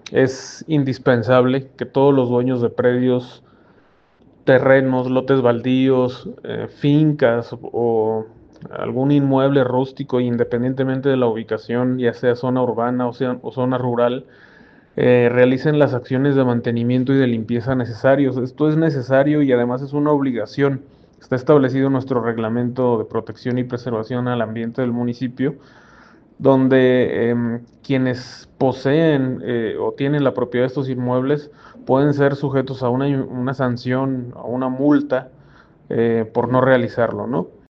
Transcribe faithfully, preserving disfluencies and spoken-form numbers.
Es indispensable que todos los dueños de predios, terrenos, lotes baldíos, eh, fincas o algún inmueble rústico, independientemente de la ubicación, ya sea zona urbana o, sea, o zona rural, eh, realicen las acciones de mantenimiento y de limpieza necesarios. Esto es necesario y además es una obligación. Está establecido en nuestro reglamento de protección y preservación al ambiente del municipio, donde eh, quienes poseen eh, o tienen la propiedad de estos inmuebles pueden ser sujetos a una, una sanción, a una multa, eh, por no realizarlo, ¿no?